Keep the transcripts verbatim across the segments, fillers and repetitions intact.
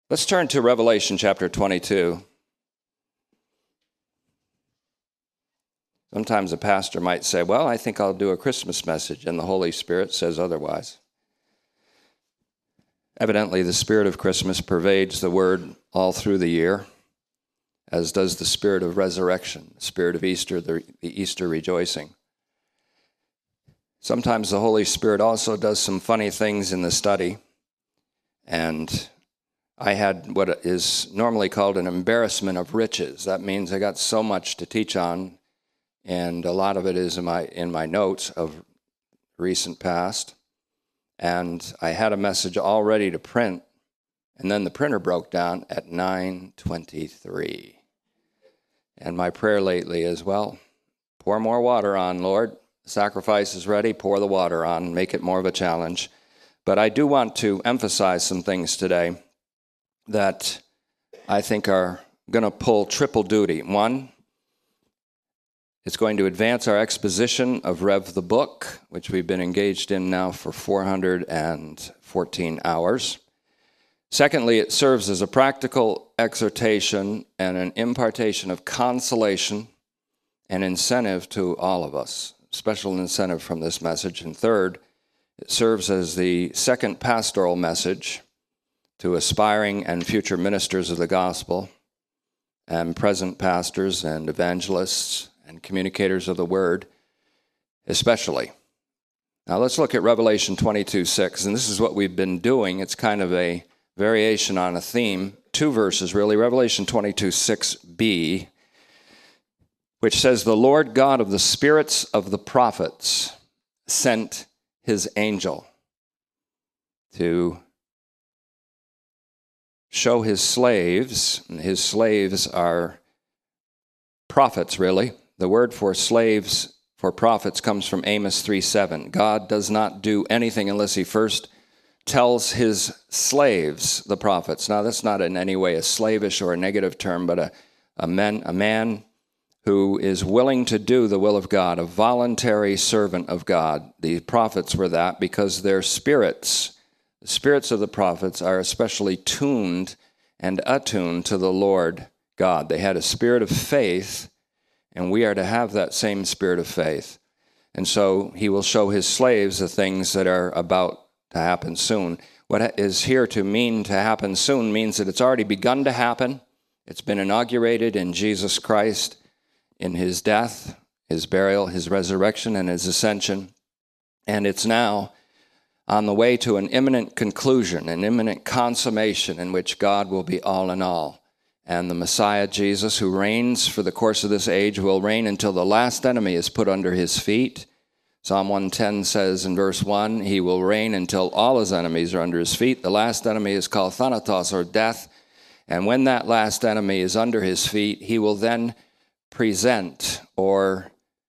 Let's turn to Revelation chapter twenty-two. Sometimes a pastor might say, well, I think I'll do a Christmas message, and the Holy Spirit says otherwise. Evidently, the spirit of Christmas pervades the word all through the year, as does the spirit of resurrection, the spirit of Easter, the, the Easter rejoicing. Sometimes the Holy Spirit also does some funny things in the study, and I had what is normally called an embarrassment of riches. That means I got so much to teach on, and a lot of it is in my in my notes of recent past. And I had a message all ready to print, and then the printer broke down at nine twenty-three. And my prayer lately is, well, pour more water on, Lord. The sacrifice is ready, pour the water on, make it more of a challenge. But I do want to emphasize some things today that I think are going to pull triple duty. One, it's going to advance our exposition of Rev the Book, which we've been engaged in now for four hundred fourteen hours. Secondly, it serves as a practical exhortation and an impartation of consolation and incentive to all of us, special incentive from this message. And third, it serves as the second pastoral message to aspiring and future ministers of the gospel and present pastors and evangelists and communicators of the word, especially. Now let's look at Revelation twenty-two six, and this is what we've been doing. It's kind of a variation on a theme, two verses really, Revelation twenty-two six b, which says, "The Lord God of the spirits of the prophets sent his angel to show his slaves," and his slaves are prophets really. The word for slaves, for prophets, comes from Amos three seven. God does not do anything unless he first tells his slaves, the prophets. Now, that's not in any way a slavish or a negative term, but a, a, man, a man who is willing to do the will of God, a voluntary servant of God. The prophets were that because their spirits, the spirits of the prophets, are especially tuned and attuned to the Lord God. They had a spirit of faith, and we are to have that same spirit of faith. And so he will show his slaves the things that are about to happen soon. What is here to mean to happen soon means that it's already begun to happen. It's been inaugurated in Jesus Christ, in his death, his burial, his resurrection, and his ascension. And it's now on the way to an imminent conclusion, an imminent consummation in which God will be all in all. And the Messiah, Jesus, who reigns for the course of this age, will reign until the last enemy is put under his feet. Psalm one ten says in verse one, he will reign until all his enemies are under his feet. The last enemy is called Thanatos, or death. And when that last enemy is under his feet, he will then present or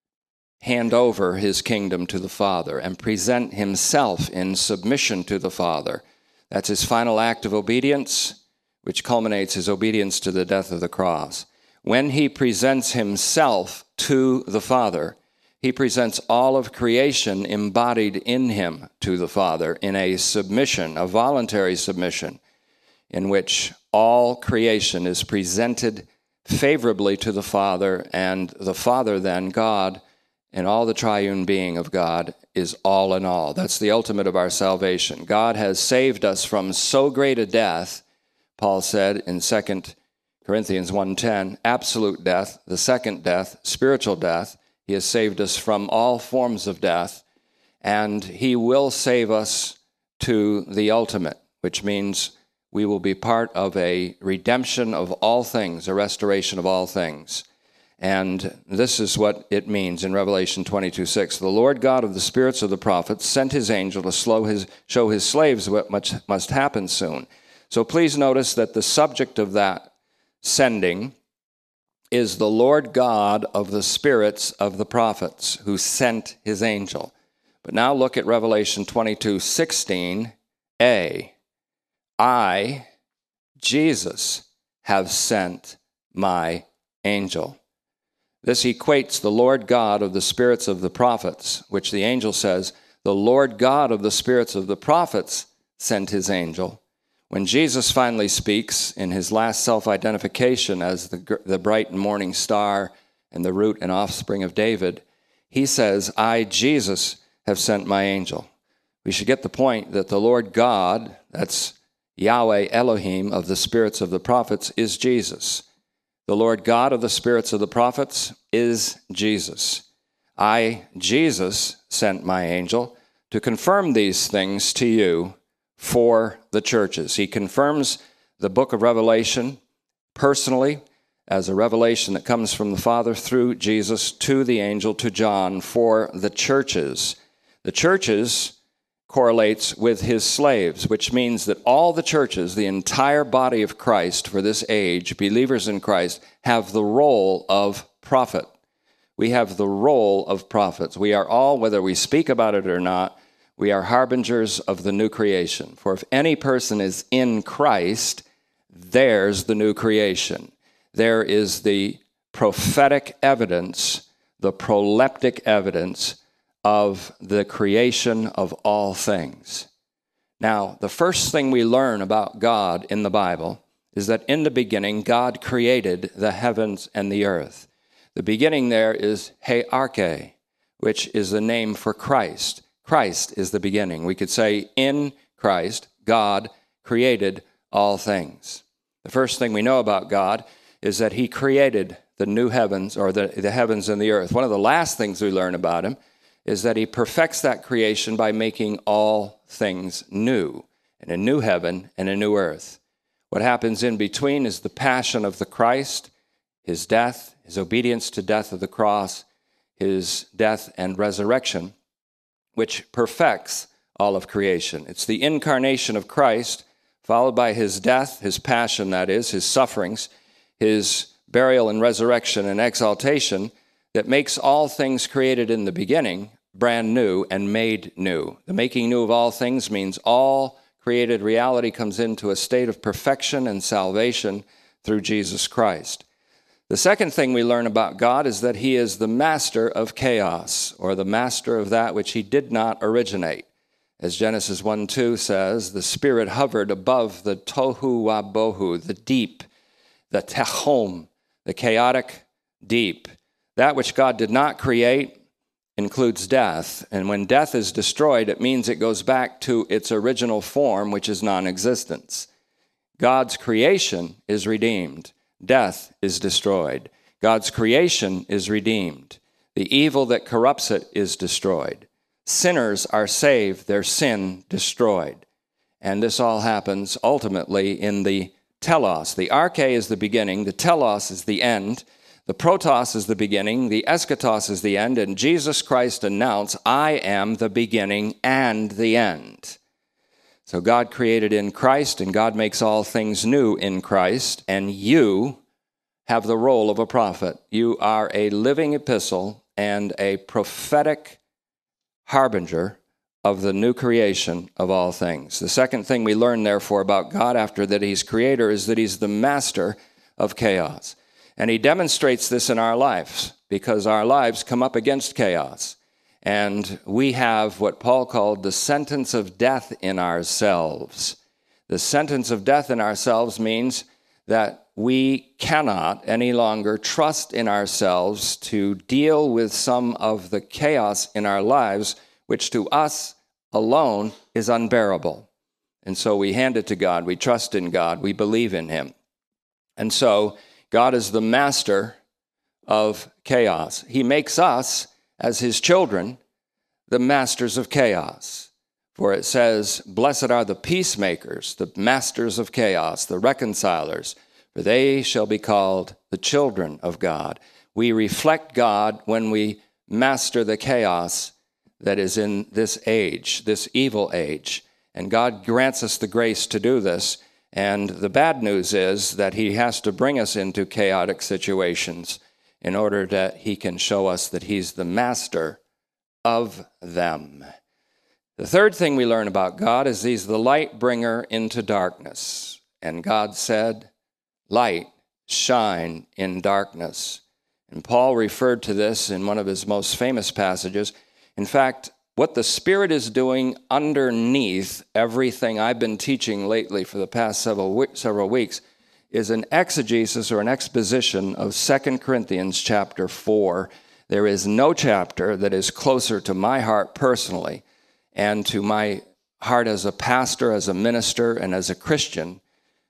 hand over his kingdom to the Father and present himself in submission to the Father. That's his final act of obedience, which culminates his obedience to the death of the cross. When he presents himself to the Father, he presents all of creation embodied in him to the Father in a submission, a voluntary submission, in which all creation is presented favorably to the Father, and the Father then, God, and all the triune being of God is all in all. That's the ultimate of our salvation. God has saved us from so great a death, Paul said in Second Corinthians one ten, absolute death, the second death, spiritual death. He has saved us from all forms of death, and he will save us to the ultimate, which means we will be part of a redemption of all things, a restoration of all things. And this is what it means in Revelation twenty-two six. The Lord God of the spirits of the prophets sent his angel to slow his, show his slaves what much must happen soon. So please notice that the subject of that sending is the Lord God of the spirits of the prophets who sent his angel. But now look at Revelation twenty-two sixteen a. I, Jesus, have sent my angel. This equates the Lord God of the spirits of the prophets, which the angel says, the Lord God of the spirits of the prophets sent his angel, When Jesus finally speaks in his last self-identification as the, the bright and morning star and the root and offspring of David, he says, I, Jesus, have sent my angel. We should get the point that the Lord God, that's Yahweh Elohim of the spirits of the prophets, is Jesus. The Lord God of the spirits of the prophets is Jesus. I, Jesus, sent my angel to confirm these things to you for the churches. He confirms the book of Revelation personally as a revelation that comes from the Father through Jesus to the angel, to John, for the churches. The churches correlates with his slaves, which means that all the churches, the entire body of Christ for this age, believers in Christ, have the role of prophet. We have the role of prophets. We are all, whether we speak about it or not, we are harbingers of the new creation. For if any person is in Christ, there's the new creation. There is the prophetic evidence, the proleptic evidence of the creation of all things. Now, the first thing we learn about God in the Bible is that in the beginning, God created the heavens and the earth. The beginning there is He Arche, which is the name for Christ. Christ is the beginning. We could say in Christ, God created all things. The first thing we know about God is that he created the new heavens, or the, the heavens and the earth. One of the last things we learn about him is that he perfects that creation by making all things new, and a new heaven and a new earth. What happens in between is the passion of the Christ, his death, his obedience to death of the cross, his death and resurrection, which perfects all of creation. It's the incarnation of Christ, followed by his death, his passion, that is, his sufferings, his burial and resurrection and exaltation, that makes all things created in the beginning brand new and made new. The making new of all things means all created reality comes into a state of perfection and salvation through Jesus Christ. The second thing we learn about God is that he is the master of chaos, or the master of that which he did not originate. As Genesis one two says, the Spirit hovered above the tohu wabohu, the deep, the tehom, the chaotic deep. That which God did not create includes death, and when death is destroyed, it means it goes back to its original form, which is non-existence. God's creation is redeemed. Death is destroyed. God's creation is redeemed. The evil that corrupts it is destroyed. Sinners are saved, their sin destroyed. And this all happens ultimately in the telos. The arche is the beginning, the telos is the end, the protos is the beginning, the eschatos is the end, and Jesus Christ announced, I am the beginning and the end. So God created in Christ, and God makes all things new in Christ, and you have the role of a prophet. You are a living epistle and a prophetic harbinger of the new creation of all things. The second thing we learn, therefore, about God after that he's creator is that he's the master of chaos. And he demonstrates this in our lives, because our lives come up against chaos. And we have what Paul called the sentence of death in ourselves. The sentence of death in ourselves means that we cannot any longer trust in ourselves to deal with some of the chaos in our lives, which to us alone is unbearable. And so we hand it to God. We trust in God. We believe in him. And so God is the master of chaos. He makes us, as his children, the masters of chaos. For it says, blessed are the peacemakers, the masters of chaos, the reconcilers, for they shall be called the children of God. We reflect God when we master the chaos that is in this age, this evil age. And God grants us the grace to do this. And the bad news is that he has to bring us into chaotic situations in order that he can show us that he's the master of them. The third thing we learn about God is he's the light bringer into darkness. And God said, light shine in darkness. And Paul referred to this in one of his most famous passages. In fact, what the Spirit is doing underneath everything I've been teaching lately for the past several several weeks is an exegesis or an exposition of Second Corinthians chapter four. There is no chapter that is closer to my heart personally and to my heart as a pastor, as a minister, and as a Christian,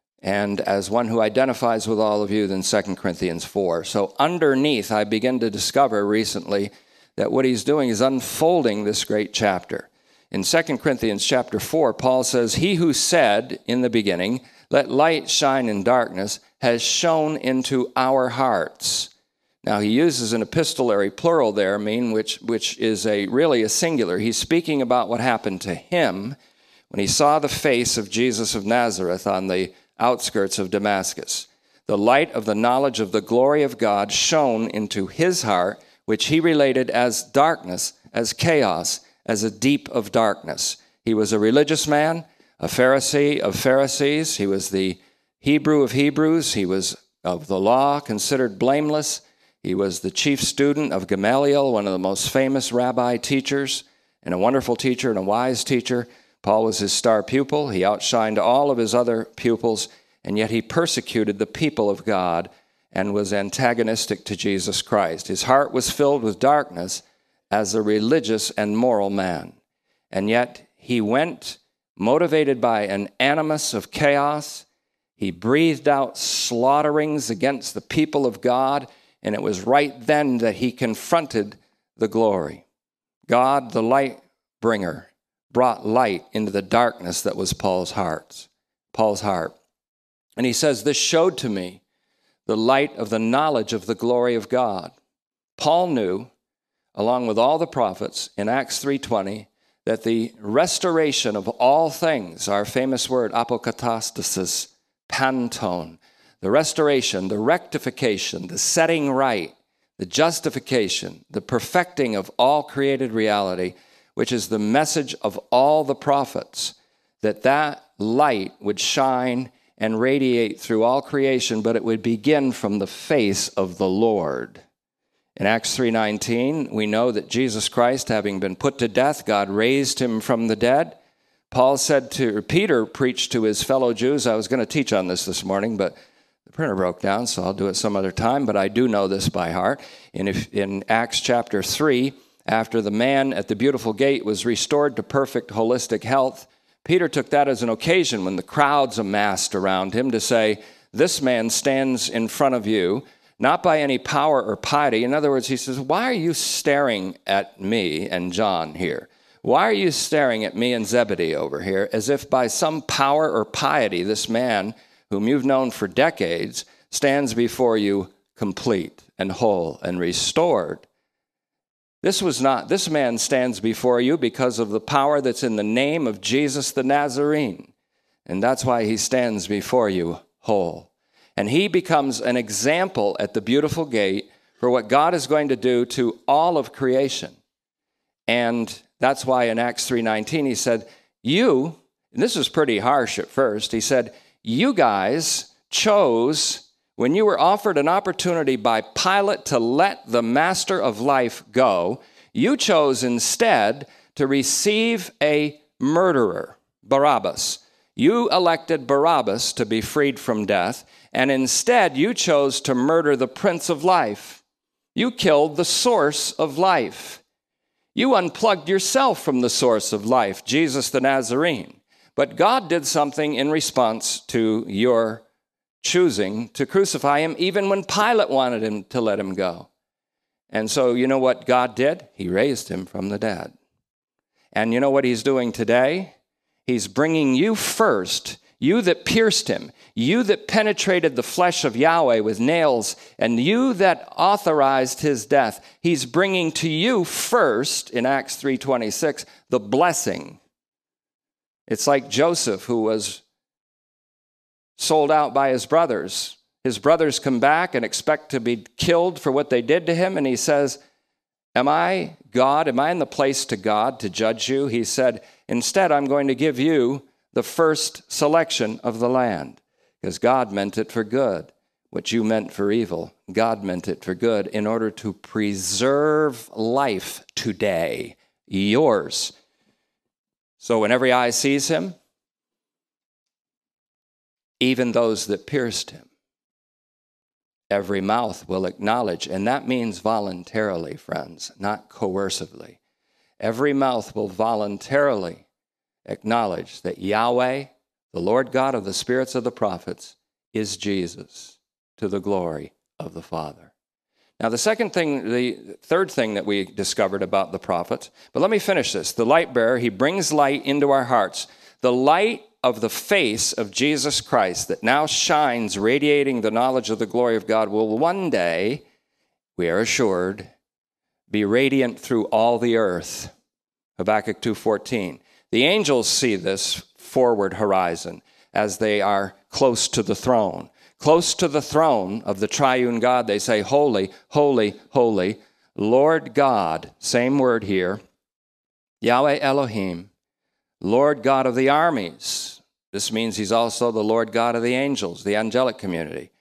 and as one who identifies with all of you than Second Corinthians four. So underneath, I begin to discover recently that what he's doing is unfolding this great chapter. In Second Corinthians chapter four, Paul says, "He who said in the beginning, 'Let light shine in darkness,' has shone into our hearts." Now, he uses an epistolary plural there, mean, which, which is a really a singular. He's speaking about what happened to him when he saw the face of Jesus of Nazareth on the outskirts of Damascus. The light of the knowledge of the glory of God shone into his heart, which he related as darkness, as chaos, as a deep of darkness. He was a religious man, a Pharisee of Pharisees. He was the Hebrew of Hebrews. He was of the law, considered blameless. He was the chief student of Gamaliel, one of the most famous rabbi teachers, and a wonderful teacher and a wise teacher. Paul was his star pupil. He outshined all of his other pupils, and yet he persecuted the people of God and was antagonistic to Jesus Christ. His heart was filled with darkness as a religious and moral man. And yet he went motivated by an animus of chaos. He breathed out slaughterings against the people of God, and it was right then that he confronted the glory. God, the light bringer, brought light into the darkness that was Paul's heart. Paul's heart. And he says, "This showed to me the light of the knowledge of the glory of God." Paul knew, along with all the prophets, in Acts three twenty, that the restoration of all things, our famous word, apokatastasis, pantone, the restoration, the rectification, the setting right, the justification, the perfecting of all created reality, which is the message of all the prophets, that that light would shine and radiate through all creation, but it would begin from the face of the Lord. In Acts three nineteen, we know that Jesus Christ, having been put to death, God raised him from the dead. Paul said to, Peter preached to his fellow Jews. I was going to teach on this this morning, but the printer broke down, so I'll do it some other time, but I do know this by heart. In, in Acts chapter three, after the man at the beautiful gate was restored to perfect holistic health, Peter took that as an occasion when the crowds amassed around him to say, "This man stands in front of you, not by any power or piety." In other words, he says, "Why are you staring at me and John here? Why are you staring at me and Zebedee over here as if by some power or piety this man, whom you've known for decades, stands before you complete and whole and restored? This was not, this man stands before you because of the power that's in the name of Jesus the Nazarene. And that's why he stands before you whole." And he becomes an example at the beautiful gate for what God is going to do to all of creation. And that's why in Acts three nineteen he said, you, and this was pretty harsh at first, he said, "You guys chose, when you were offered an opportunity by Pilate to let the master of life go, you chose instead to receive a murderer, Barabbas. You elected Barabbas to be freed from death, and instead you chose to murder the Prince of Life. You killed the source of life. You unplugged yourself from the source of life, Jesus the Nazarene. But God did something in response to your choosing to crucify him, even when Pilate wanted him to let him go. And so you know what God did? He raised him from the dead. And you know what he's doing today? He's bringing you first, you that pierced him, you that penetrated the flesh of Yahweh with nails, and you that authorized his death. He's bringing to you first, in Acts three twenty-six, the blessing. It's like Joseph, who was sold out by his brothers. His brothers come back and expect to be killed for what they did to him, and he says, "Am I God? Am I in the place to God to judge you?" He said, "Instead, I'm going to give you the first selection of the land, because God meant it for good. What you meant for evil, God meant it for good, in order to preserve life today. yours. So when every eye sees him, even those that pierced him, every mouth will acknowledge. And that means voluntarily, friends, not coercively. Every mouth will voluntarily acknowledge that Yahweh, the Lord God of the spirits of the prophets, is Jesus, to the glory of the Father. Now, the second thing, the third thing that we discovered about the prophets, but let me finish this. The light bearer, he brings light into our hearts. The light of the face of Jesus Christ that now shines, radiating the knowledge of the glory of God, will one day, we are assured, be radiant through all the earth. Habakkuk two fourteen. The angels see this forward horizon as they are close to the throne. Close to the throne of the triune God, they say, holy, holy, holy, Lord God, same word here, Yahweh Elohim, Lord God of the armies. This means he's also the Lord God of the angels, the angelic community.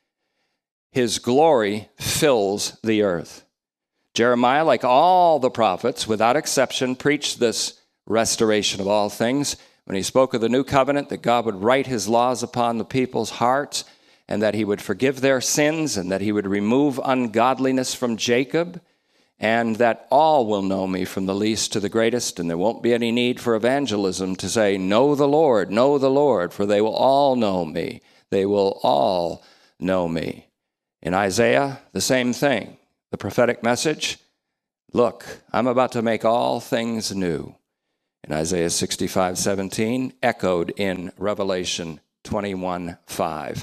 His glory fills the earth. Jeremiah, like all the prophets, without exception, preached this restoration of all things. When he spoke of the new covenant, that God would write his laws upon the people's hearts, and that he would forgive their sins, and that he would remove ungodliness from Jacob, and that all will know me from the least to the greatest, and there won't be any need for evangelism to say, know the Lord, know the Lord, for they will all know me. They will all know me. In Isaiah, the same thing. The prophetic message, look, I'm about to make all things new. In Isaiah sixty-five seventeen, echoed in Revelation twenty-one five.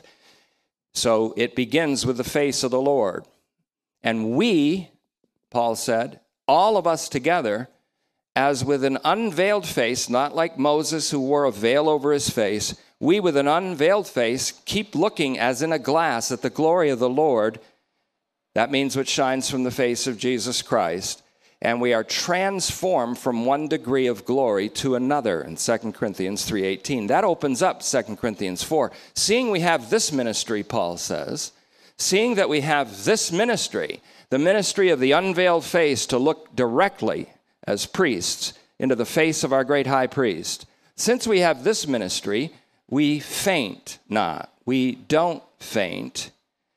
So it begins with the face of the Lord. And we, Paul said, all of us together, as with an unveiled face, not like Moses who wore a veil over his face, we with an unveiled face keep looking as in a glass at the glory of the Lord. That means what shines from the face of Jesus Christ. And we are transformed from one degree of glory to another in Second Corinthians three eighteen. That opens up Second Corinthians four. Seeing we have this ministry, Paul says, seeing that we have this ministry, the ministry of the unveiled face, to look directly as priests into the face of our great high priest. Since we have this ministry, we faint not. We don't faint.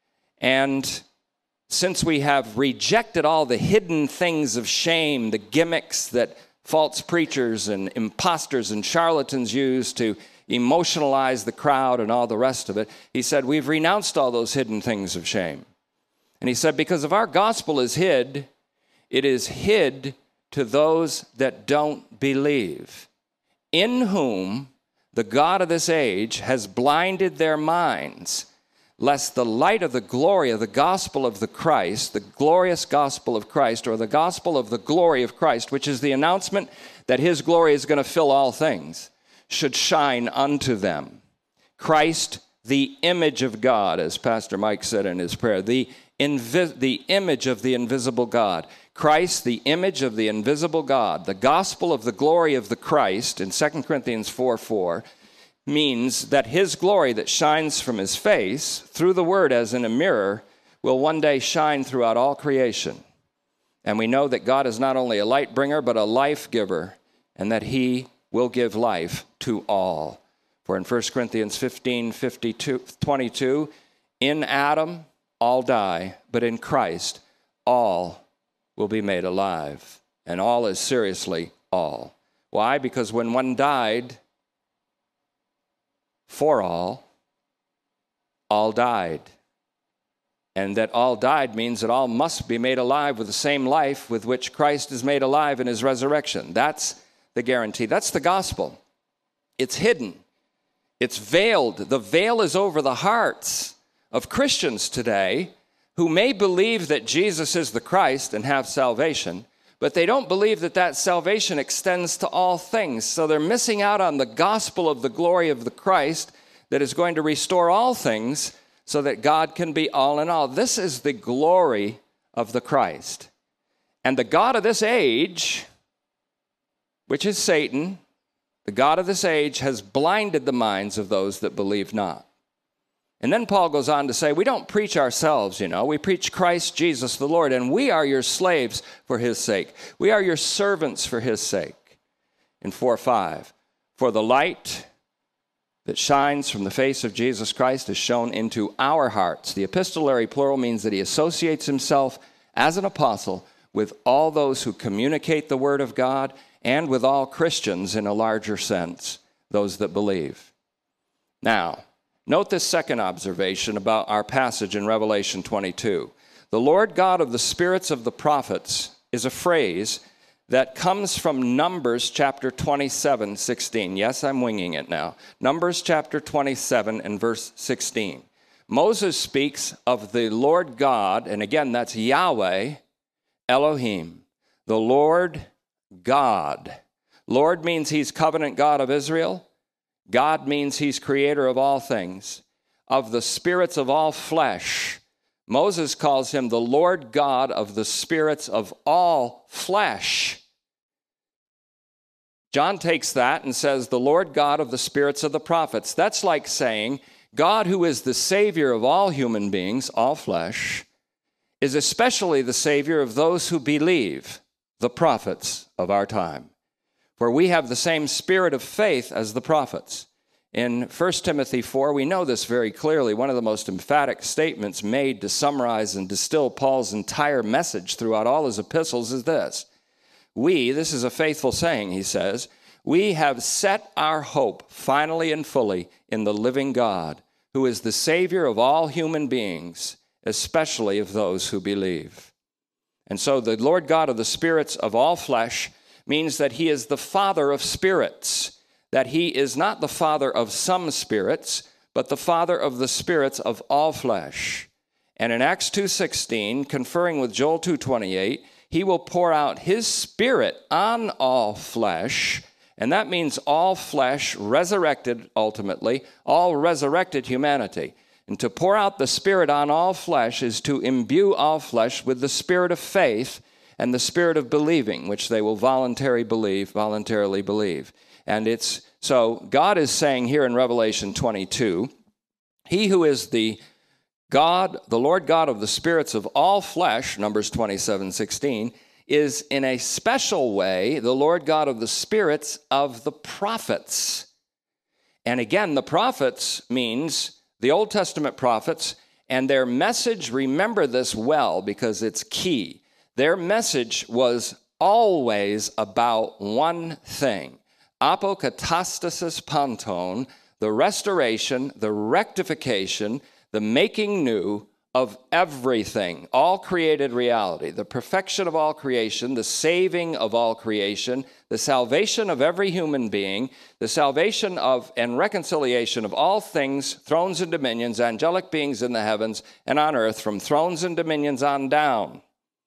And since we have rejected all the hidden things of shame, the gimmicks that false preachers and imposters and charlatans use to emotionalize the crowd and all the rest of it, he said, we've renounced all those hidden things of shame. And he said, because if our gospel is hid, it is hid to those that don't believe, in whom the God of this age has blinded their minds, lest the light of the glory of the gospel of the Christ, the glorious gospel of Christ, or the gospel of the glory of Christ, which is the announcement that his glory is going to fill all things, should shine unto them. Christ, the image of God, as Pastor Mike said in his prayer, the, invi- the image of the invisible God. Christ, the image of the invisible God. The gospel of the glory of the Christ in Second Corinthians four four means that his glory that shines from his face through the word as in a mirror will one day shine throughout all creation. And we know that God is not only a light bringer, but a life giver, and that he will give life to all. For in First Corinthians fifteen fifty-two, twenty-two, in Adam all die, but in Christ all will be made alive. And all is seriously all. Why? Because when one died for all, all died. And that all died means that all must be made alive with the same life with which Christ is made alive in his resurrection. That's the guarantee. That's the gospel. It's hidden. It's veiled. The veil is over the hearts of Christians today who may believe that Jesus is the Christ and have salvation, but they don't believe that that salvation extends to all things. So they're missing out on the gospel of the glory of the Christ that is going to restore all things so that God can be all in all. This is the glory of the Christ. And the God of this age, which is Satan, the God of this age has blinded the minds of those that believe not. And then Paul goes on to say, we don't preach ourselves, you know. We preach Christ Jesus the Lord, and we are your slaves for his sake. We are your servants for his sake. In four five, for the light that shines from the face of Jesus Christ is shown into our hearts. The epistolary plural means that he associates himself as an apostle with all those who communicate the word of God and with all Christians in a larger sense, those that believe. Now, note this second observation about our passage in Revelation twenty-two. The Lord God of the spirits of the prophets is a phrase that comes from Numbers chapter twenty-seven, sixteen. Yes, I'm winging it now. Numbers chapter twenty-seven and verse sixteen. Moses speaks of the Lord God, and again, that's Yahweh, Elohim, the Lord God. Lord means he's covenant God of Israel. God means he's creator of all things. Of the spirits of all flesh, Moses calls him the Lord God of the spirits of all flesh. John takes that and says, the Lord God of the spirits of the prophets. That's like saying, God, who is the Savior of all human beings, all flesh, is especially the Savior of those who believe, the prophets of our time. For we have the same spirit of faith as the prophets. In First Timothy four, we know this very clearly. One of the most emphatic statements made to summarize and distill Paul's entire message throughout all his epistles is this. We, this is a faithful saying, he says, we have set our hope finally and fully in the living God, who is the Savior of all human beings, especially of those who believe. And so the Lord God of the spirits of all flesh means that he is the Father of spirits, that he is not the father of some spirits, but the Father of the spirits of all flesh. And in Acts two sixteen, conferring with Joel two twenty-eight, he will pour out his Spirit on all flesh, and that means all flesh resurrected ultimately, all resurrected humanity. And to pour out the Spirit on all flesh is to imbue all flesh with the spirit of faith and the spirit of believing, which they will voluntarily believe, voluntarily believe. And it's so God is saying here in Revelation twenty-two, he who is the God, the Lord God of the spirits of all flesh, Numbers twenty-seven sixteen, is in a special way the Lord God of the spirits of the prophets. And again, the prophets means the Old Testament prophets, and their message, remember this well because it's key. Their message was always about one thing, apokatastasis panton, the restoration, the rectification, the making new of everything, all created reality, the perfection of all creation, the saving of all creation, the salvation of every human being, the salvation of and reconciliation of all things, thrones and dominions, angelic beings in the heavens and on earth, from thrones and dominions on down.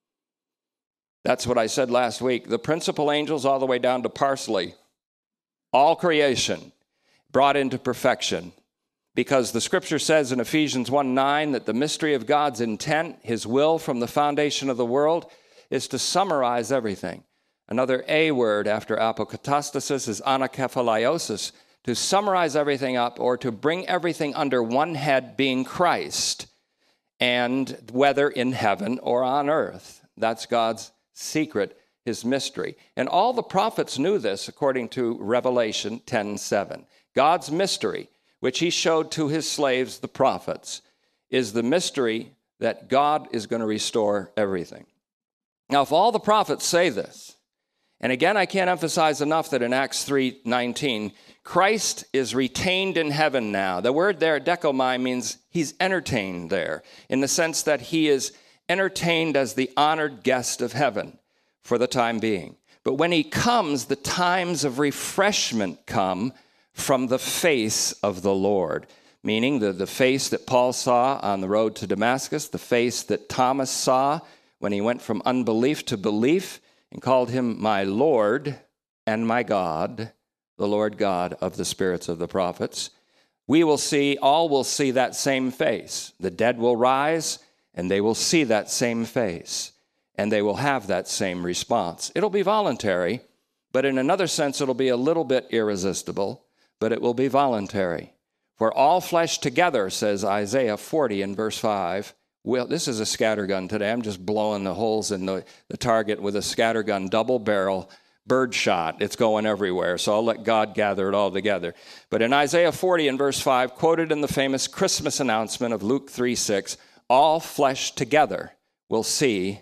That's what I said last week. The principal angels all the way down to parsley. All creation brought into perfection. Because the scripture says in Ephesians one nine that the mystery of God's intent, his will from the foundation of the world, is to summarize everything. Another A word after apokatastasis is anakephalaiosis, to summarize everything up or to bring everything under one head, being Christ, and whether in heaven or on earth. That's God's secret, his mystery. And all the prophets knew this according to Revelation ten seven. God's mystery, which he showed to his slaves, the prophets, is the mystery that God is going to restore everything. Now, if all the prophets say this, and again, I can't emphasize enough that in Acts three nineteen, Christ is retained in heaven now. The word there, dekomai, means he's entertained there, in the sense that he is entertained as the honored guest of heaven for the time being. But when he comes, the times of refreshment come from the face of the Lord, meaning the, the face that Paul saw on the road to Damascus, the face that Thomas saw when he went from unbelief to belief and called him my Lord and my God, the Lord God of the spirits of the prophets. We will see, all will see that same face. The dead will rise, and they will see that same face, and they will have that same response. It'll be voluntary, but in another sense, it'll be a little bit irresistible. But it will be voluntary. For all flesh together, says Isaiah forty in verse five. Well, this is a scattergun today. I'm just blowing the holes in the, the target with a scattergun, double barrel, bird shot. It's going everywhere, so I'll let God gather it all together. But in Isaiah forty in verse five, quoted in the famous Christmas announcement of Luke three six, all flesh together will see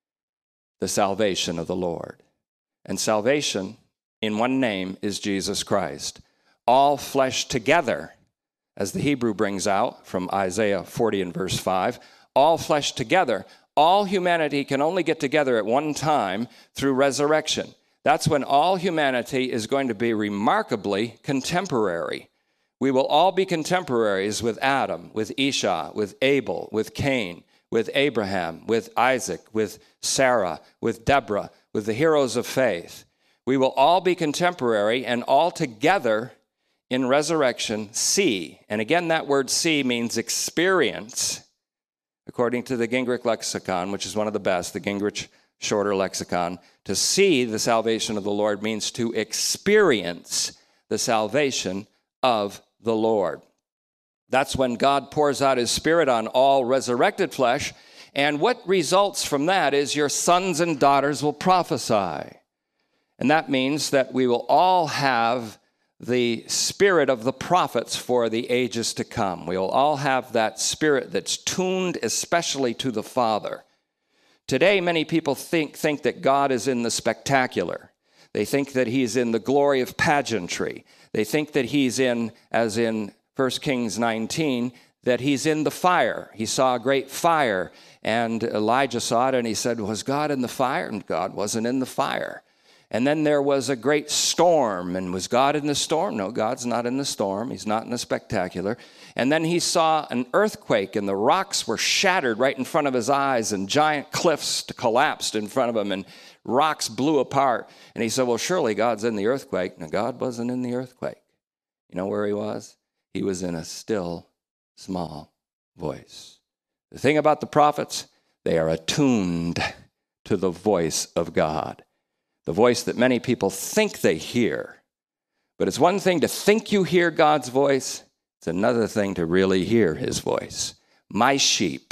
the salvation of the Lord. And salvation in one name is Jesus Christ. All flesh together, as the Hebrew brings out from Isaiah forty and verse five, all flesh together, all humanity can only get together at one time through resurrection. That's when all humanity is going to be remarkably contemporary. We will all be contemporaries with Adam, with Esau, with Abel, with Cain, with Abraham, with Isaac, with Sarah, with Deborah, with the heroes of faith. We will all be contemporary and all together in resurrection see. And again, that word see means experience, according to the Gingrich lexicon, which is one of the best, the Gingrich shorter lexicon. To see the salvation of the Lord means to experience the salvation of the Lord. That's when God pours out his Spirit on all resurrected flesh. And what results from that is your sons and daughters will prophesy. And that means that we will all have the spirit of the prophets for the ages to come. We will all have that spirit that's tuned especially to the Father. Today, many people think, think that God is in the spectacular. They think that he's in the glory of pageantry. They think that he's in, as in First Kings nineteen, that he's in the fire. He saw a great fire, and Elijah saw it, and he said, was God in the fire? And God wasn't in the fire. And then there was a great storm, and was God in the storm? No, God's not in the storm. He's not in the spectacular. And then he saw an earthquake, and the rocks were shattered right in front of his eyes, and giant cliffs collapsed in front of him, and rocks blew apart. And he said, well, surely God's in the earthquake. No, God wasn't in the earthquake. You know where he was? He was in a still, small voice. The thing about the prophets, they are attuned to the voice of God. The voice that many people think they hear. But it's one thing to think you hear God's voice. It's another thing to really hear his voice. My sheep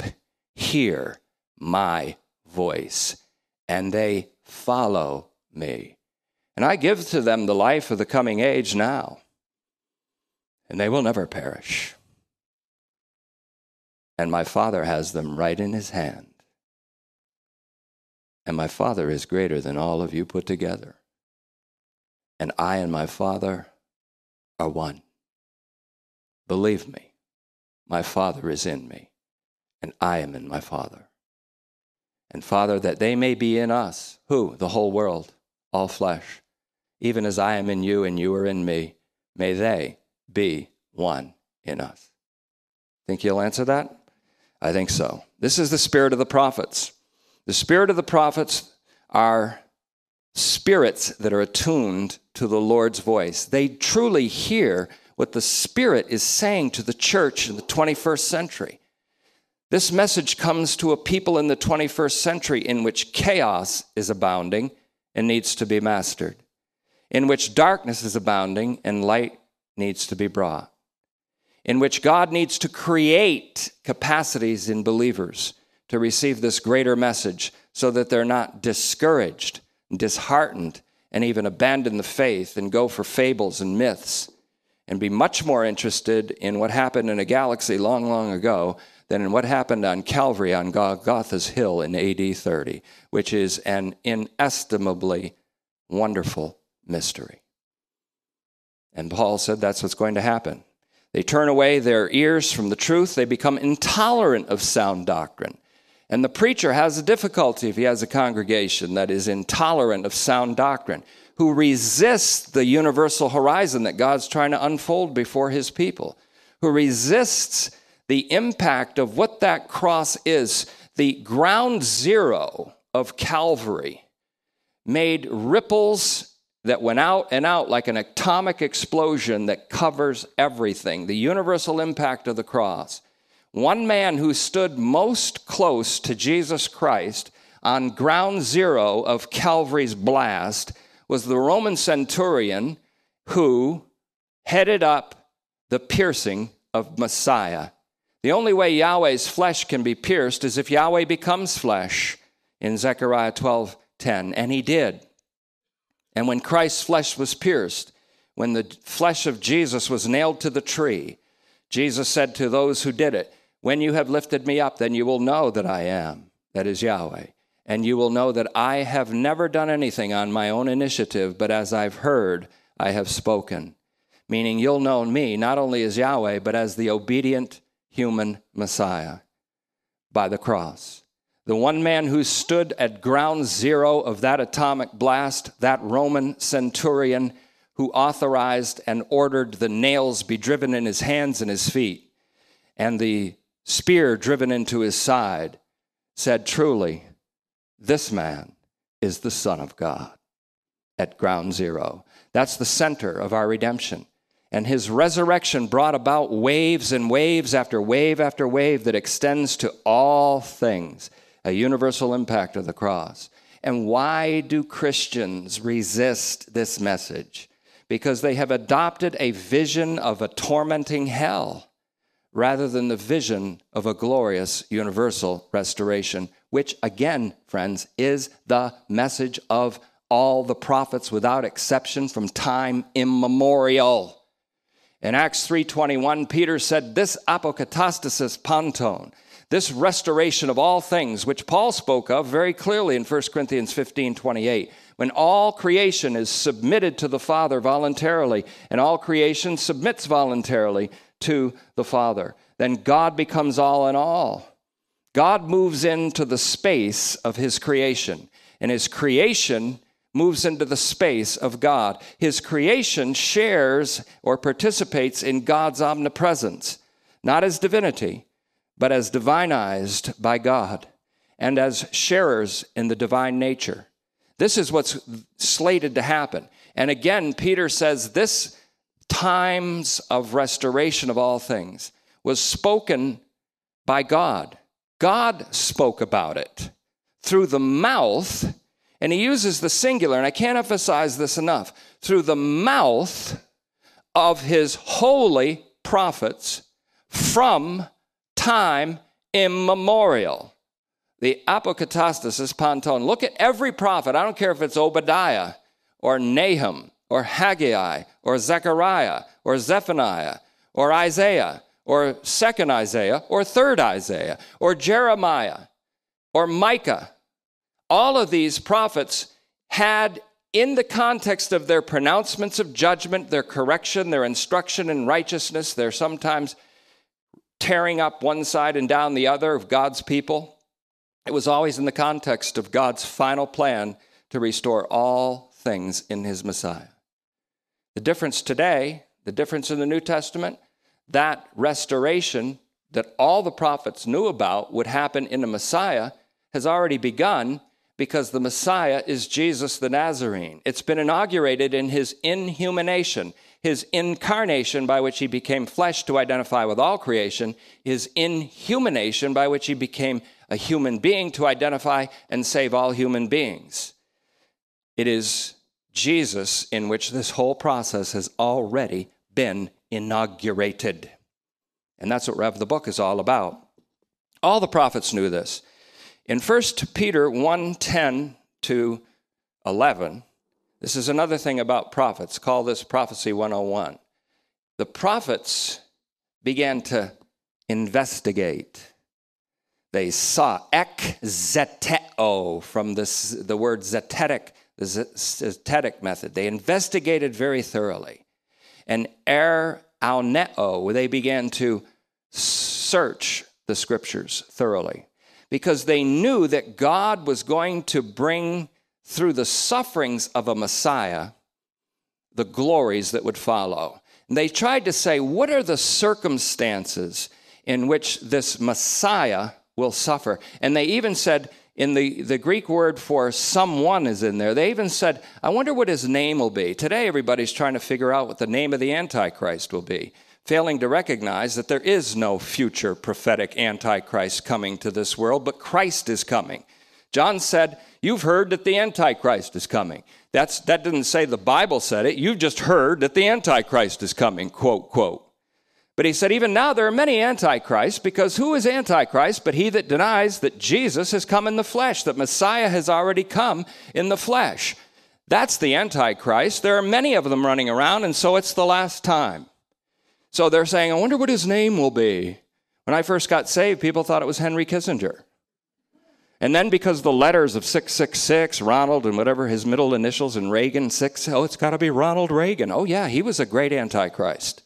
hear my voice, and they follow me. And I give to them the life of the coming age now, and they will never perish. And my Father has them right in his hand. And my Father is greater than all of you put together. And I and my Father are one. Believe me, my Father is in me, and I am in my Father. And Father, that they may be in us. Who? The whole world, all flesh. Even as I am in you and you are in me, may they be one in us. Think you'll answer that? I think so. This is the spirit of the prophets. The spirit of the prophets are spirits that are attuned to the Lord's voice. They truly hear what the Spirit is saying to the church in the twenty-first century. This message comes to a people in the twenty-first century in which chaos is abounding and needs to be mastered, in which darkness is abounding and light needs to be brought, in which God needs to create capacities in believers to receive this greater message so that they're not discouraged, disheartened, and even abandon the faith and go for fables and myths and be much more interested in what happened in a galaxy long, long ago than in what happened on Calvary on Golgotha's Hill in A D thirty, which is an inestimably wonderful mystery. And Paul said that's what's going to happen. They turn away their ears from the truth. They become intolerant of sound doctrine. And the preacher has a difficulty if he has a congregation that is intolerant of sound doctrine, who resists the universal horizon that God's trying to unfold before his people, who resists the impact of what that cross is. The ground zero of Calvary made ripples that went out and out like an atomic explosion that covers everything, the universal impact of the cross. One man who stood most close to Jesus Christ on ground zero of Calvary's blast was the Roman centurion who headed up the piercing of Messiah. The only way Yahweh's flesh can be pierced is if Yahweh becomes flesh in Zechariah twelve ten, and he did. And when Christ's flesh was pierced, when the flesh of Jesus was nailed to the tree, Jesus said to those who did it, when you have lifted me up, then you will know that I am, that is Yahweh. And you will know that I have never done anything on my own initiative, but as I've heard, I have spoken. Meaning you'll know me not only as Yahweh, but as the obedient human Messiah by the cross. The one man who stood at ground zero of that atomic blast, that Roman centurion who authorized and ordered the nails be driven in his hands and his feet, and the spear driven into his side, said, truly, this man is the Son of God at ground zero. That's the center of our redemption. And his resurrection brought about waves and waves after wave after wave that extends to all things, a universal impact of the cross. And why do Christians resist this message? Because they have adopted a vision of a tormenting hell rather than the vision of a glorious universal restoration, which again, friends, is the message of all the prophets without exception from time immemorial. In Acts three twenty-one, Peter said, this apokatastasis panton, this restoration of all things, which Paul spoke of very clearly in First Corinthians fifteen twenty-eight, when all creation is submitted to the Father voluntarily, and all creation submits voluntarily to the Father, then God becomes all in all. God moves into the space of his creation, and his creation moves into the space of God. His creation shares or participates in God's omnipresence, not as divinity, but as divinized by God, and as sharers in the divine nature. This is what's slated to happen. And again, Peter says this times of restoration of all things was spoken by God. God spoke about it through the mouth, and he uses the singular, and I can't emphasize this enough, through the mouth of his holy prophets from time immemorial. The apokatastasis panton. Look at every prophet. I don't care if it's Obadiah or Nahum or Haggai or Zechariah or Zephaniah or Isaiah or second Isaiah or third Isaiah or Jeremiah or Micah. All of these prophets had, in the context of their pronouncements of judgment, their correction, their instruction in righteousness, their sometimes tearing up one side and down the other of God's people, it was always in the context of God's final plan to restore all things in his Messiah. The difference today, the difference in the New Testament, that restoration that all the prophets knew about would happen in the Messiah has already begun, because the Messiah is Jesus the Nazarene. It's been inaugurated in his inhumanation, his incarnation by which he became flesh to identify with all creation, his inhumanation by which he became a human being to identify and save all human beings. It is Jesus in which this whole process has already been inaugurated. And that's what Rev the book is all about. All the prophets knew this. In First Peter one ten to eleven, this is another thing about prophets. Call this Prophecy one oh one. The prophets began to investigate. They saw ek zeteo from this, the word zetetic, the zetetic method. They investigated very thoroughly. And er auneo, they began to search the scriptures thoroughly, because they knew that God was going to bring through the sufferings of a Messiah the glories that would follow. And they tried to say, what are the circumstances in which this Messiah will suffer? And they even said, in the, the Greek word for someone is in there, they even said, I wonder what his name will be. Today everybody's trying to figure out what the name of the Antichrist will be, failing to recognize that there is no future prophetic Antichrist coming to this world, but Christ is coming. John said, you've heard that the Antichrist is coming. That's, that didn't say the Bible said it. You've just heard that the Antichrist is coming, quote, quote. But he said, even now there are many antichrists, because who is antichrist but he that denies that Jesus has come in the flesh, that Messiah has already come in the flesh? That's the antichrist. There are many of them running around, and so it's the last time. So they're saying, I wonder what his name will be. When I first got saved, people thought it was Henry Kissinger. And then because the letters of six six six, Ronald, and whatever his middle initials, and Reagan, six, oh, it's got to be Ronald Reagan. Oh, yeah, he was a great antichrist.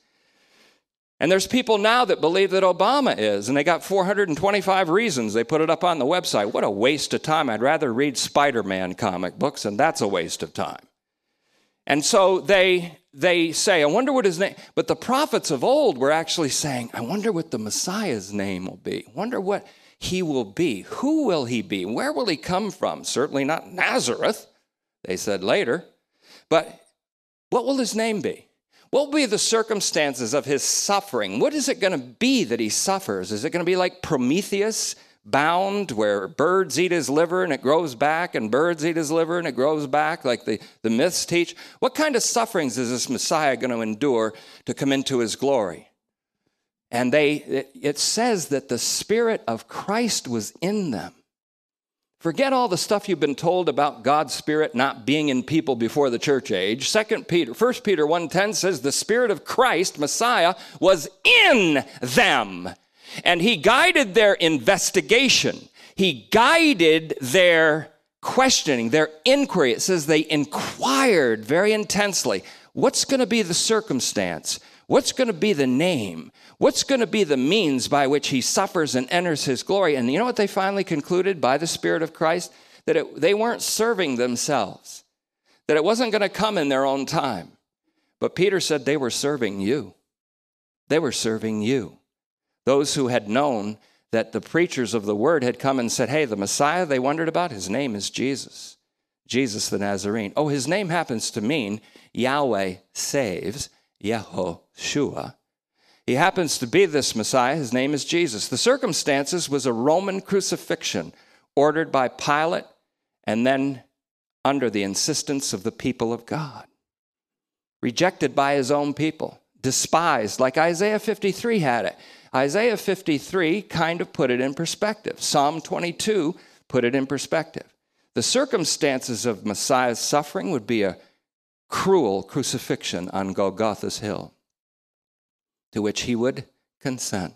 And there's people now that believe that Obama is, and they got four hundred twenty-five reasons. They put it up on the website. What a waste of time. I'd rather read Spider-Man comic books, and that's a waste of time. And so they they say, I wonder what his name, but the prophets of old were actually saying, I wonder what the Messiah's name will be. I wonder what he will be. Who will he be? Where will he come from? Certainly not Nazareth, they said later. But what will his name be? What will be the circumstances of his suffering? What is it going to be that he suffers? Is it going to be like Prometheus, bound, where birds eat his liver and it grows back, and birds eat his liver and it grows back, like the, the myths teach? What kind of sufferings is this Messiah going to endure to come into his glory? And they it, it says that the Spirit of Christ was in them. Forget all the stuff you've been told about God's Spirit not being in people before the church age. Second Peter, First Peter one ten says the Spirit of Christ, Messiah, was in them. And he guided their investigation. He guided their questioning, their inquiry. It says they inquired very intensely. What's going to be the circumstance? What's going to be the name? What's going to be the means by which he suffers and enters his glory? And you know what they finally concluded by the Spirit of Christ? That it, they weren't serving themselves. That it wasn't going to come in their own time. But Peter said they were serving you. They were serving you. Those who had known that the preachers of the word had come and said, hey, the Messiah they wondered about, his name is Jesus. Jesus the Nazarene. Oh, his name happens to mean Yahweh saves, Yehoshua. He happens to be this Messiah. His name is Jesus. The circumstances was a Roman crucifixion ordered by Pilate and then under the insistence of the people of God. Rejected by his own people. Despised, like Isaiah fifty-three had it. Isaiah fifty-three kind of put it in perspective. Psalm twenty-two put it in perspective. The circumstances of Messiah's suffering would be a cruel crucifixion on Golgotha's hill, to which he would consent.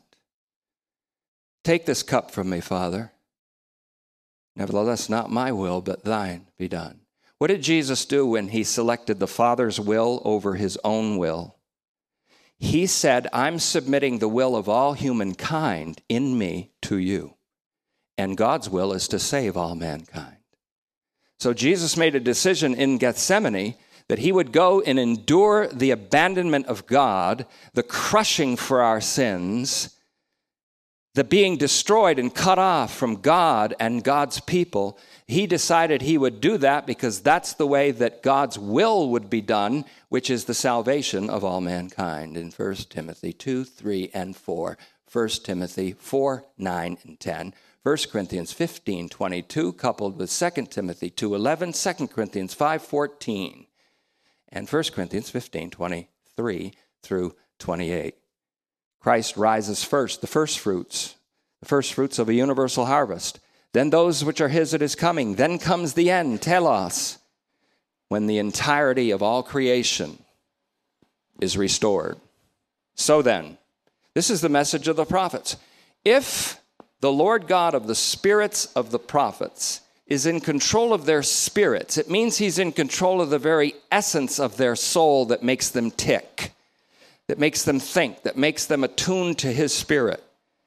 Take this cup from me, Father. Nevertheless, not my will, but thine be done. What did Jesus do when he selected the Father's will over his own will? He said, I'm submitting the will of all humankind in me to you. And God's will is to save all mankind. So Jesus made a decision in Gethsemane that he would go and endure the abandonment of God, the crushing for our sins, the being destroyed and cut off from God and God's people. He decided he would do that because that's the way that God's will would be done, which is the salvation of all mankind. In First Timothy two, three, and four, First Timothy four, nine, and ten, First Corinthians fifteen, twenty-two, coupled with Second Timothy two, eleven, Second Corinthians five, fourteen. And First Corinthians fifteen, twenty-three through twenty-eight. Christ rises first, the first fruits, the first fruits of a universal harvest. Then those which are his at his coming. Then comes the end, telos, when the entirety of all creation is restored. So then, this is the message of the prophets. If the Lord God of the spirits of the prophets is in control of their spirits, it means he's in control of the very essence of their soul that makes them tick, that makes them think, that makes them attuned to his spirit.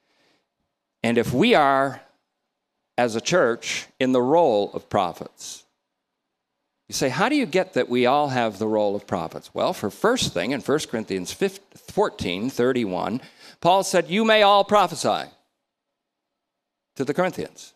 And if we are, as a church, in the role of prophets, you say, how do you get that we all have the role of prophets? Well, for first thing, in First Corinthians fourteen, thirty-one, Paul said, you may all prophesy to the Corinthians.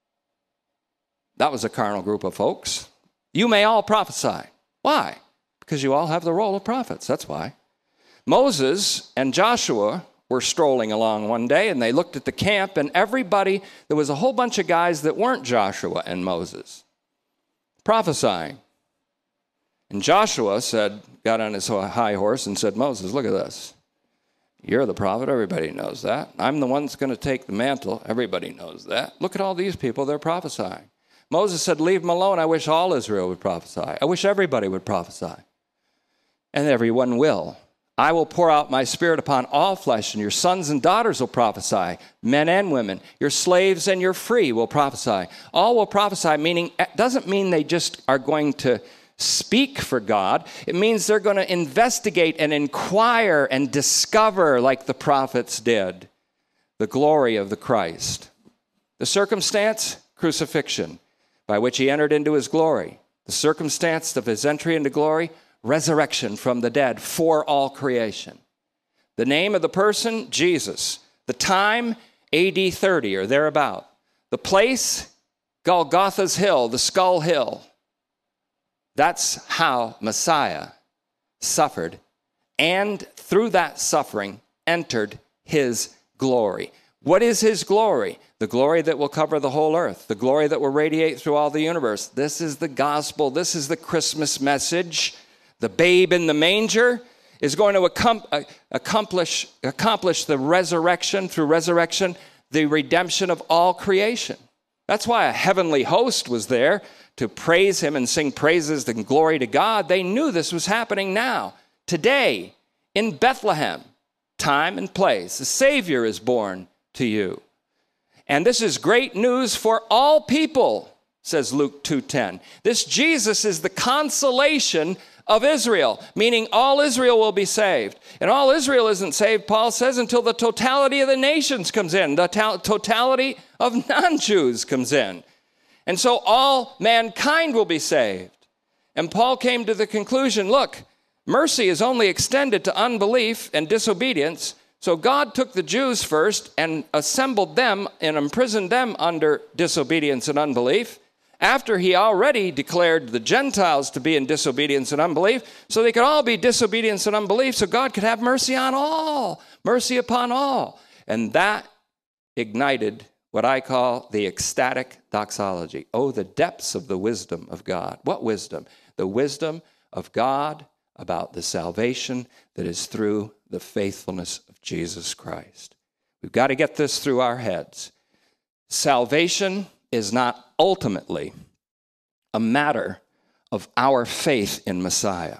That was a carnal group of folks. You may all prophesy. Why? Because you all have the role of prophets. That's why. Moses and Joshua were strolling along one day, and they looked at the camp, and everybody, there was a whole bunch of guys that weren't Joshua and Moses, prophesying. And Joshua said, got on his high horse and said, Moses, look at this. You're the prophet. Everybody knows that. I'm the one that's going to take the mantle. Everybody knows that. Look at all these people. They're prophesying. Moses said, leave them alone. I wish all Israel would prophesy. I wish everybody would prophesy. And everyone will. I will pour out my spirit upon all flesh, and your sons and daughters will prophesy, men and women. Your slaves and your free will prophesy. All will prophesy, meaning, it doesn't mean they just are going to speak for God. It means they're going to investigate and inquire and discover, like the prophets did, the glory of the Christ. The circumstance, crucifixion, by which he entered into his glory. The circumstance of his entry into glory, resurrection from the dead for all creation. The name of the person, Jesus. The time, A D thirty or thereabout. The place, Golgotha's hill, the skull hill. That's how Messiah suffered, and through that suffering entered his glory. What is his glory? The glory that will cover the whole earth, the glory that will radiate through all the universe. This is the gospel. This is the Christmas message. The babe in the manger is going to accomplish, accomplish the resurrection, through resurrection, the redemption of all creation. That's why a heavenly host was there to praise him and sing praises and glory to God. They knew this was happening now, today, in Bethlehem, time and place. The Savior is born to you. And this is great news for all people, says Luke two ten. This Jesus is the consolation of Israel, meaning all Israel will be saved. And all Israel isn't saved, Paul says, until the totality of the nations comes in, the to- totality of non-Jews comes in. And so all mankind will be saved. And Paul came to the conclusion, look, mercy is only extended to unbelief and disobedience. So God took the Jews first and assembled them and imprisoned them under disobedience and unbelief, after he already declared the Gentiles to be in disobedience and unbelief, so they could all be disobedience and unbelief, so God could have mercy on all, mercy upon all. And that ignited what I call the ecstatic doxology. Oh, the depths of the wisdom of God. What wisdom? The wisdom of God about the salvation that is through the faithfulness of Jesus Christ. We've got to get this through our heads. Salvation is not ultimately a matter of our faith in Messiah.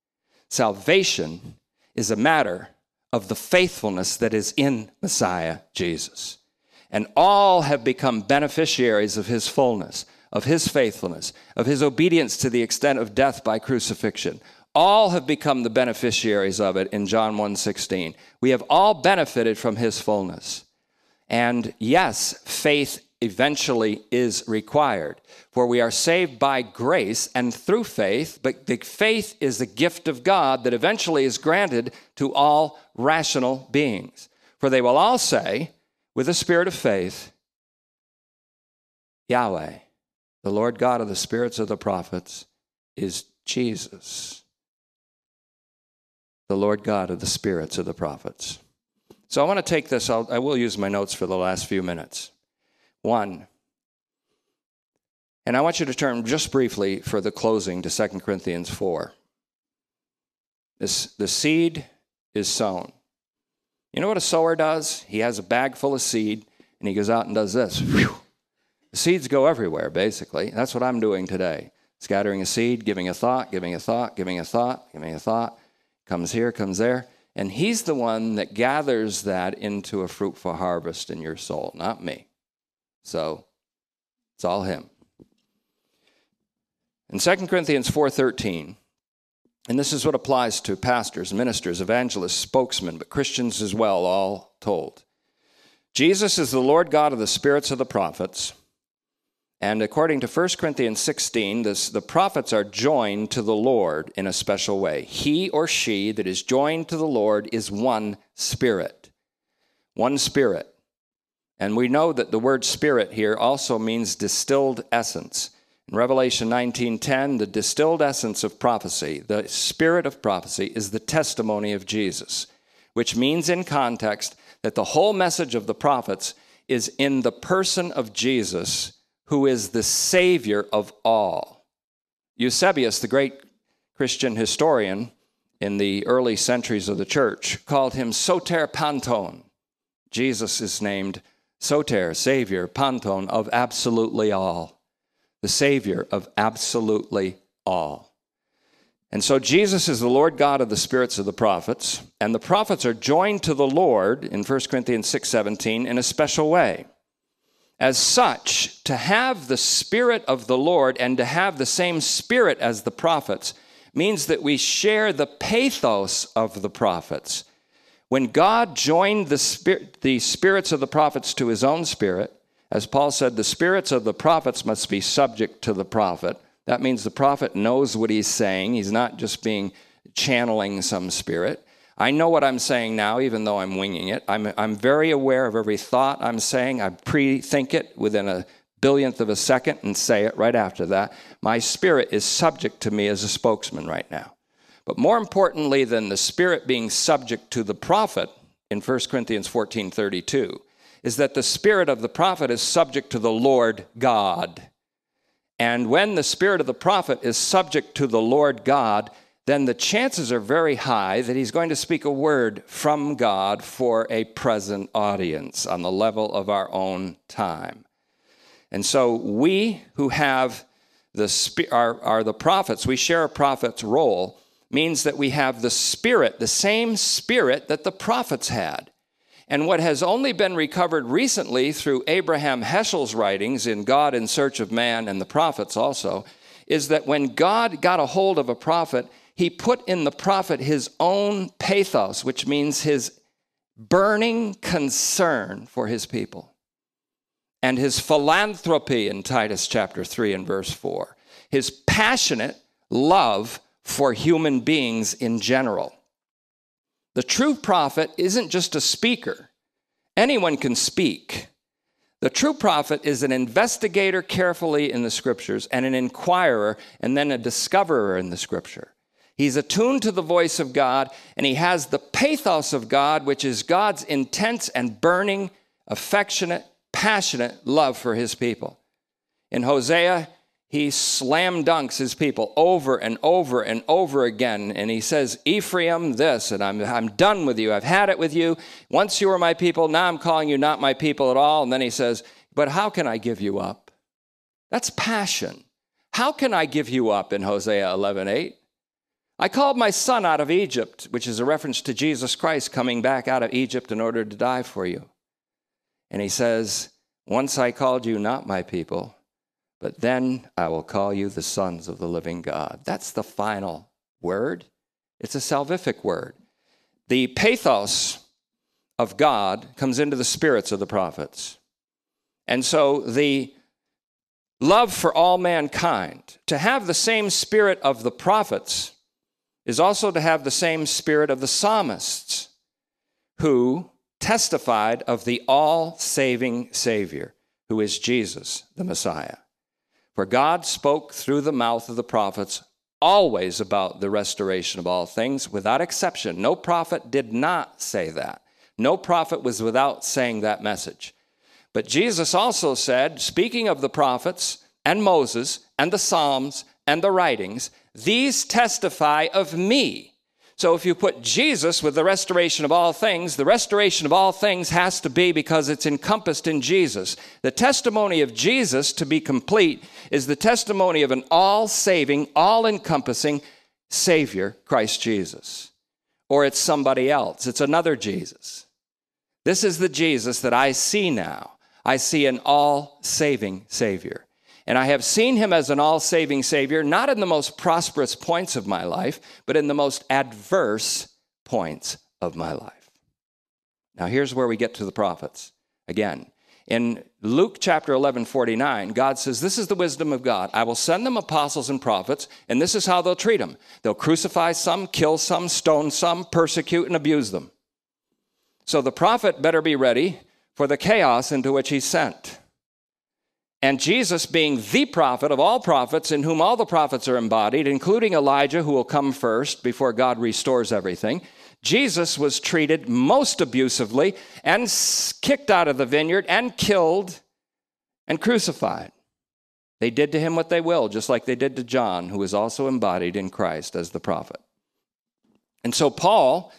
Salvation is a matter of the faithfulness that is in Messiah Jesus. And all have become beneficiaries of his fullness, of his faithfulness, of his obedience to the extent of death by crucifixion. All have become the beneficiaries of it in John one sixteen. We have all benefited from his fullness. And yes, faith eventually is required, for we are saved by grace and through faith, but the faith is the gift of God that eventually is granted to all rational beings. For they will all say, with a spirit of faith, Yahweh, the Lord God of the spirits of the prophets, is Jesus, the Lord God of the spirits of the prophets. So I want to take this, I'll, I will use my notes for the last few minutes. One, and I want you to turn just briefly for the closing to Second Corinthians four. This, the seed is sown. You know what a sower does? He has a bag full of seed, and he goes out and does this. Whew. The seeds go everywhere, basically. That's what I'm doing today. Scattering a seed, giving a thought, giving a thought, giving a thought, giving a thought. Comes here, comes there. And he's the one that gathers that into a fruitful harvest in your soul, not me. So it's all him. In Second Corinthians four thirteen, and this is what applies to pastors, ministers, evangelists, spokesmen, but Christians as well, all told. Jesus is the Lord God of the spirits of the prophets. And according to First Corinthians sixteen, this, the prophets are joined to the Lord in a special way. He or she that is joined to the Lord is one spirit. One spirit. And we know that the word spirit here also means distilled essence. In Revelation nineteen ten, the distilled essence of prophecy, the spirit of prophecy, is the testimony of Jesus, which means in context that the whole message of the prophets is in the person of Jesus, who is the Savior of all. Eusebius, the great Christian historian, in the early centuries of the church called him Soter Panton. Jesus is named Soter, Savior, Panton, of absolutely all. The Savior of absolutely all. And so Jesus is the Lord God of the spirits of the prophets, and the prophets are joined to the Lord in First Corinthians six seventeen in a special way. As such, to have the Spirit of the Lord and to have the same Spirit as the prophets means that we share the pathos of the prophets. When God joined the, spirit, the spirits of the prophets to his own spirit, as Paul said, the spirits of the prophets must be subject to the prophet. That means the prophet knows what he's saying. He's not just being channeling some spirit. I know what I'm saying now, even though I'm winging it. I'm, I'm very aware of every thought I'm saying. I pre-think it within a billionth of a second and say it right after that. My spirit is subject to me as a spokesman right now. But more importantly than the spirit being subject to the prophet in First Corinthians fourteen thirty-two is that the spirit of the prophet is subject to the Lord God. And when the spirit of the prophet is subject to the Lord God, then the chances are very high that he's going to speak a word from God for a present audience on the level of our own time. And so we who have the are, are the prophets, we share a prophet's role, means that we have the spirit, the same spirit that the prophets had. And what has only been recovered recently through Abraham Heschel's writings in God in Search of Man and the Prophets also, is that when God got a hold of a prophet, he put in the prophet his own pathos, which means his burning concern for his people, and his philanthropy in Titus chapter three and verse four, his passionate love for human beings in general. The true prophet isn't just a speaker. Anyone can speak. The true prophet is an investigator carefully in the scriptures and an inquirer and then a discoverer in the scripture. He's attuned to the voice of God, and he has the pathos of God, which is God's intense and burning, affectionate, passionate love for his people. In Hosea, he slam dunks his people over and over and over again, and he says, Ephraim, this, and I'm, I'm done with you. I've had it with you. Once you were my people, now I'm calling you not my people at all. And then he says, but how can I give you up? That's passion. How can I give you up in Hosea eleven eight? I called my son out of Egypt, which is a reference to Jesus Christ coming back out of Egypt in order to die for you. And he says, once I called you not my people, but then I will call you the sons of the living God. That's the final word. It's a salvific word. The pathos of God comes into the spirits of the prophets. And so the love for all mankind, to have the same spirit of the prophets, is also to have the same spirit of the psalmists, who testified of the all-saving Savior, who is Jesus, the Messiah. For God spoke through the mouth of the prophets always about the restoration of all things, without exception. No prophet did not say that. No prophet was without saying that message. But Jesus also said, speaking of the prophets and Moses and the Psalms and the writings, these testify of me. So if you put Jesus with the restoration of all things, the restoration of all things has to be because it's encompassed in Jesus. The testimony of Jesus, to be complete, is the testimony of an all-saving, all-encompassing Savior, Christ Jesus. Or it's somebody else. It's another Jesus. This is the Jesus that I see now. I see an all-saving Savior. And I have seen him as an all-saving Savior, not in the most prosperous points of my life, but in the most adverse points of my life. Now here's where we get to the prophets. Again, in Luke chapter eleven forty-nine, God says, this is the wisdom of God. I will send them apostles and prophets, and this is how they'll treat them. They'll crucify some, kill some, stone some, persecute and abuse them. So the prophet better be ready for the chaos into which he's sent. And Jesus, being the prophet of all prophets, in whom all the prophets are embodied, including Elijah, who will come first before God restores everything, Jesus was treated most abusively and kicked out of the vineyard and killed and crucified. They did to him what they will, just like they did to John, who was also embodied in Christ as the prophet. And so Paul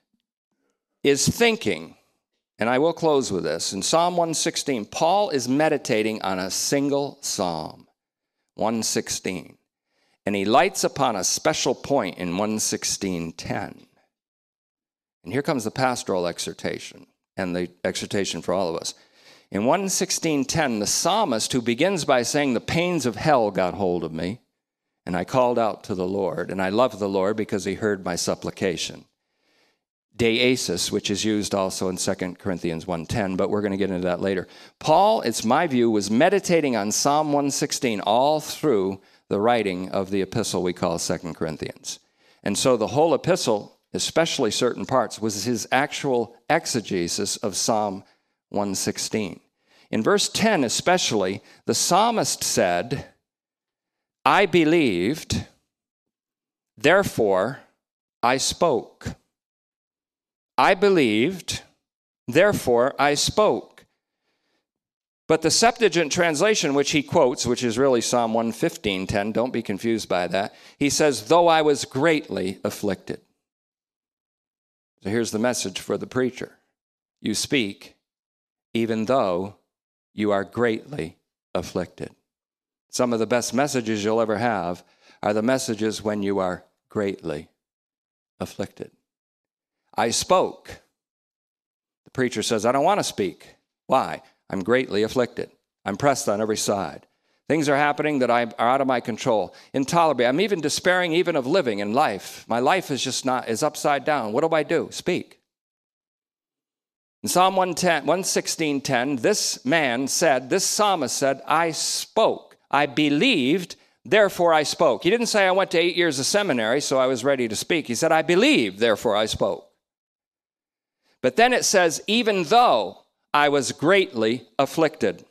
is thinking, and I will close with this. In Psalm one sixteen, Paul is meditating on a single psalm, one sixteen. And he lights upon a special point in one sixteen ten. And here comes the pastoral exhortation and the exhortation for all of us. In one sixteen ten, the psalmist, who begins by saying, the pains of hell got hold of me, and I called out to the Lord, and I love the Lord because he heard my supplication. Deesis, which is used also in Second Corinthians one ten, but we're going to get into that later. Paul, it's my view, was meditating on Psalm one sixteen all through the writing of the epistle we call Second Corinthians. And so the whole epistle, especially certain parts, was his actual exegesis of Psalm one sixteen. In verse ten especially, the psalmist said, I believed, therefore I spoke. I believed, therefore I spoke. But the Septuagint translation, which he quotes, which is really Psalm one fifteen ten, don't be confused by that, he says, though I was greatly afflicted. So here's the message for the preacher. You speak even though you are greatly afflicted. Some of the best messages you'll ever have are the messages when you are greatly afflicted. I spoke. The preacher says, I don't want to speak. Why? I'm greatly afflicted. I'm pressed on every side. Things are happening that are out of my control. Intolerable. I'm even despairing even of living in life. My life is just not, is upside down. What do I do? Speak. In Psalm one sixteen ten, this man said, this psalmist said, I spoke. I believed, therefore I spoke. He didn't say I went to eight years of seminary, so I was ready to speak. He said, I believed, therefore I spoke. But then it says, even though I was greatly afflicted.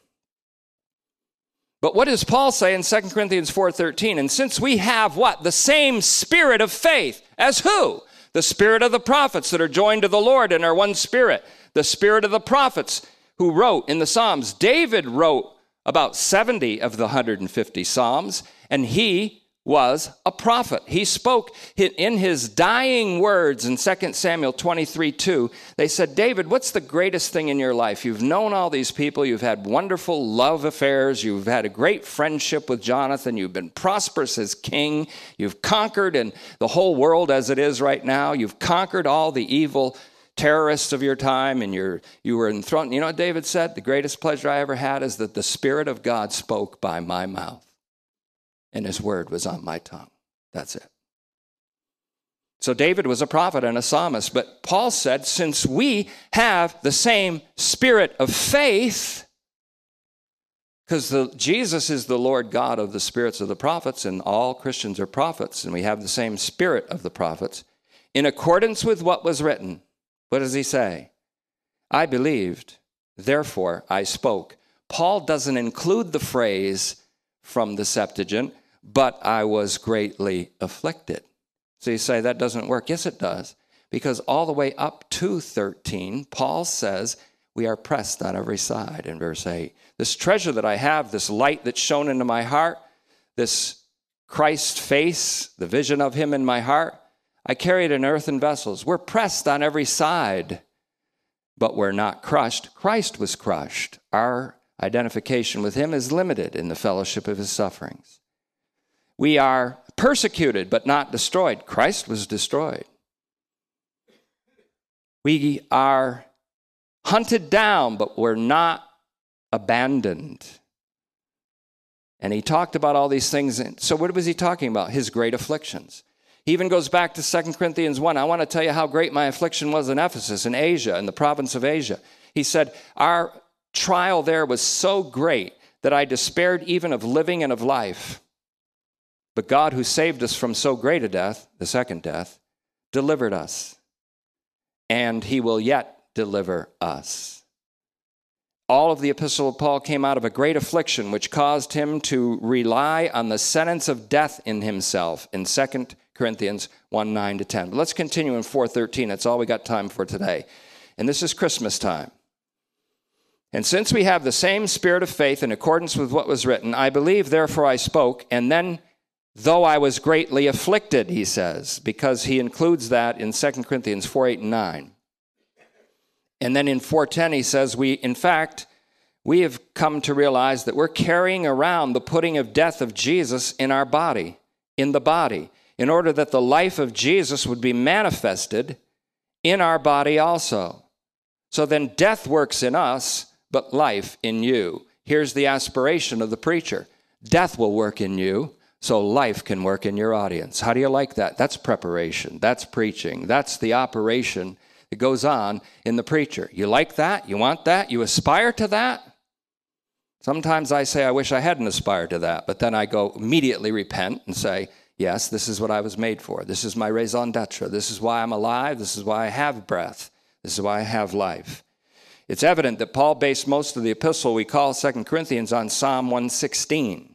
But what does Paul say in Second Corinthians four thirteen? And since we have what? The same spirit of faith as who? The spirit of the prophets that are joined to the Lord and are one spirit. The spirit of the prophets who wrote in the Psalms. David wrote about seventy of the one hundred fifty Psalms, and he was a prophet. He spoke in his dying words in Second Samuel twenty-three two. They said, David, what's the greatest thing in your life? You've known all these people. You've had wonderful love affairs. You've had a great friendship with Jonathan. You've been prosperous as king. You've conquered in the whole world as it is right now. You've conquered all the evil terrorists of your time, and you're, you were enthroned. You know what David said? The greatest pleasure I ever had is that the Spirit of God spoke by my mouth, and his word was on my tongue. That's it. So David was a prophet and a psalmist, but Paul said, since we have the same spirit of faith, because Jesus is the Lord God of the spirits of the prophets, and all Christians are prophets, and we have the same spirit of the prophets, in accordance with what was written. What does he say? I believed, therefore I spoke. Paul doesn't include the phrase from the Septuagint, but I was greatly afflicted. So you say that doesn't work. Yes, it does. Because all the way up to thirteen, Paul says we are pressed on every side in verse eight. This treasure that I have, this light that's shone into my heart, this Christ face, the vision of him in my heart, I carry it in earthen vessels. We're pressed on every side, but we're not crushed. Christ was crushed. Our identification with him is limited in the fellowship of his sufferings. We are persecuted, but not destroyed. Christ was destroyed. We are hunted down, but we're not abandoned. And he talked about all these things. So what was he talking about? His great afflictions. He even goes back to Second Corinthians one. I want to tell you how great my affliction was in Ephesus, in Asia, in the province of Asia. He said, our trial there was so great that I despaired even of living and of life. But God, who saved us from so great a death, the second death, delivered us. And he will yet deliver us. All of the epistle of Paul came out of a great affliction, which caused him to rely on the sentence of death in himself in Second Corinthians one, nine to ten. But let's continue in four thirteen. That's all we got time for today. And this is Christmas time. And since we have the same spirit of faith in accordance with what was written, I believe, therefore I spoke. And then though I was greatly afflicted, he says, because he includes that in Second Corinthians four, eight, and nine. And then in four ten, he says, we, in fact, we have come to realize that we're carrying around the putting of death of Jesus in our body, in the body, in order that the life of Jesus would be manifested in our body also. So then death works in us, but life in you. Here's the aspiration of the preacher. Death will work in you, so life can work in your audience. How do you like that? That's preparation. That's preaching. That's the operation that goes on in the preacher. You like that? You want that? You aspire to that? Sometimes I say, I wish I hadn't aspired to that, but then I go immediately repent and say, yes, this is what I was made for. This is my raison d'etre. This is why I'm alive. This is why I have breath. This is why I have life. It's evident that Paul based most of the epistle we call Second Corinthians on Psalm one sixteen.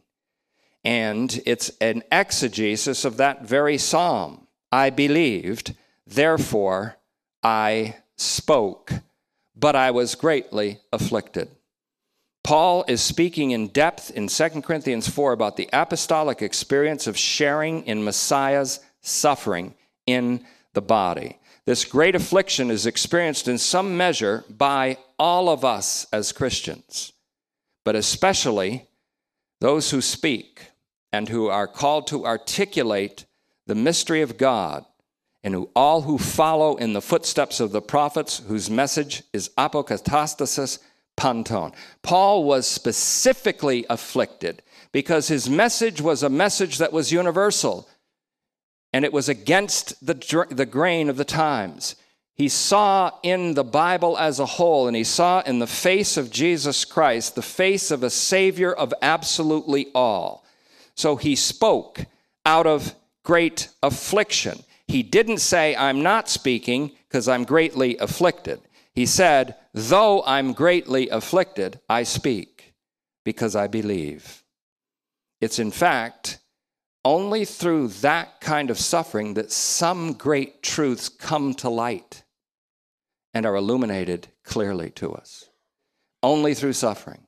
And it's an exegesis of that very psalm. I believed, therefore I spoke, but I was greatly afflicted. Paul is speaking in depth in Second Corinthians four about the apostolic experience of sharing in Messiah's suffering in the body. This great affliction is experienced in some measure by all of us as Christians, but especially those who speak and who are called to articulate the mystery of God, and who all who follow in the footsteps of the prophets, whose message is apokatastasis panton. Paul was specifically afflicted because his message was a message that was universal, and it was against the, the grain of the times. He saw in the Bible as a whole, and he saw in the face of Jesus Christ, the face of a Savior of absolutely all. So he spoke out of great affliction. He didn't say, I'm not speaking because I'm greatly afflicted. He said, though I'm greatly afflicted, I speak because I believe. It's in fact only through that kind of suffering that some great truths come to light and are illuminated clearly to us. Only through suffering.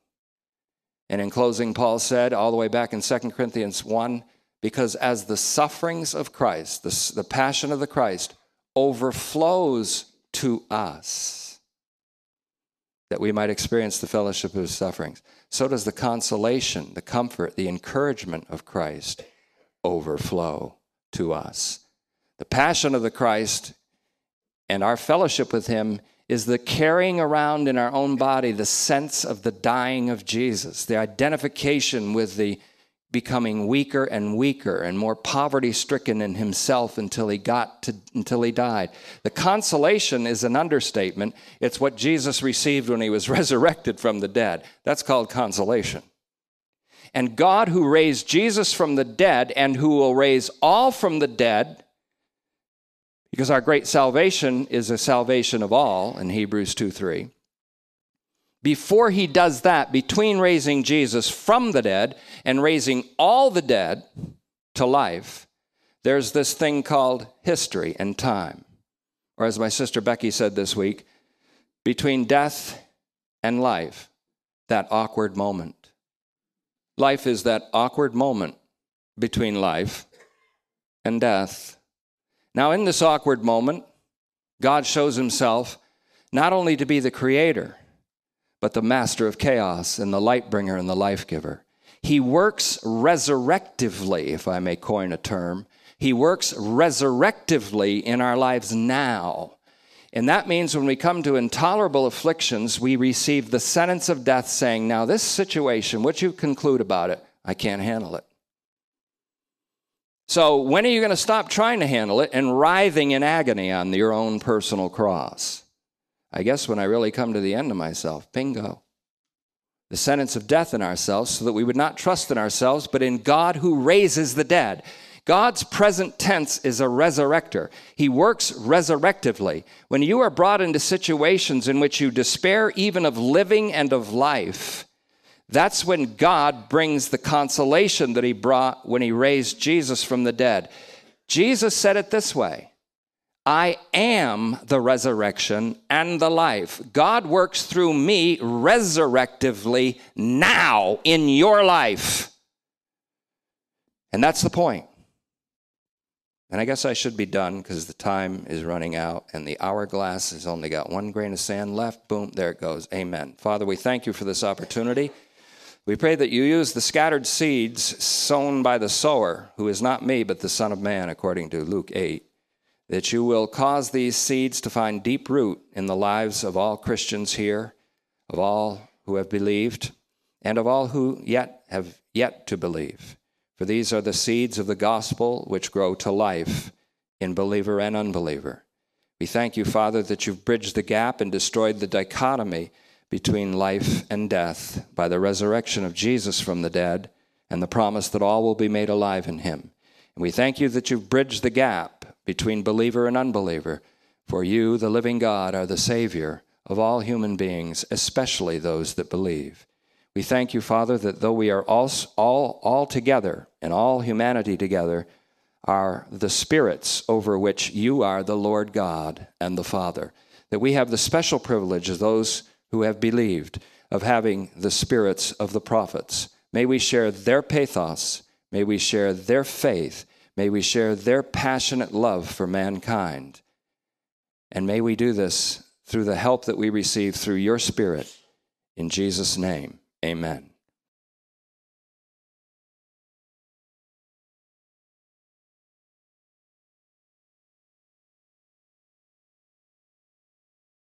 And in closing, Paul said, all the way back in Second Corinthians one, because as the sufferings of Christ, the, the passion of the Christ, overflows to us, that we might experience the fellowship of his sufferings, so does the consolation, the comfort, the encouragement of Christ overflow to us. The passion of the Christ and our fellowship with him is the carrying around in our own body the sense of the dying of Jesus, the identification with the becoming weaker and weaker and more poverty-stricken in himself until he got to, until he died. The consolation is an understatement. It's what Jesus received when he was resurrected from the dead. That's called consolation. And God, who raised Jesus from the dead and who will raise all from the dead, because our great salvation is a salvation of all in Hebrews two three. Before he does that, between raising Jesus from the dead and raising all the dead to life, there's this thing called history and time. Or as my sister Becky said this week, between death and life, that awkward moment. Life is that awkward moment between life and death. Now, in this awkward moment, God shows himself not only to be the creator, but the master of chaos and the light bringer and the life giver. He works resurrectively, if I may coin a term. He works resurrectively in our lives now. And that means when we come to intolerable afflictions, we receive the sentence of death saying, now this situation, what you conclude about it, I can't handle it. So when are you going to stop trying to handle it and writhing in agony on your own personal cross? I guess when I really come to the end of myself, bingo. The sentence of death in ourselves so that we would not trust in ourselves, but in God who raises the dead. God's present tense is a resurrector. He works resurrectively. When you are brought into situations in which you despair even of living and of life, that's when God brings the consolation that he brought when he raised Jesus from the dead. Jesus said it this way, I am the resurrection and the life. God works through me resurrectively now in your life. And that's the point. And I guess I should be done because the time is running out and the hourglass has only got one grain of sand left. Boom, there it goes. Amen. Father, we thank you for this opportunity. We pray that you use the scattered seeds sown by the sower, who is not me, but the Son of Man, according to Luke eight, that you will cause these seeds to find deep root in the lives of all Christians here, of all who have believed, and of all who yet have yet to believe. For these are the seeds of the gospel which grow to life in believer and unbeliever. We thank you, Father, that you've bridged the gap and destroyed the dichotomy between life and death by the resurrection of Jesus from the dead and the promise that all will be made alive in him. And we thank you that you've bridged the gap between believer and unbeliever, for you, the living God, are the Savior of all human beings, especially those that believe. We thank you, Father, that though we are all, all, all together and all humanity together are the spirits over which you are the Lord God and the Father, that we have the special privilege of those who have believed of having the spirits of the prophets. May we share their pathos. May we share their faith. May we share their passionate love for mankind. And may we do this through the help that we receive through your Spirit. In Jesus' name, amen.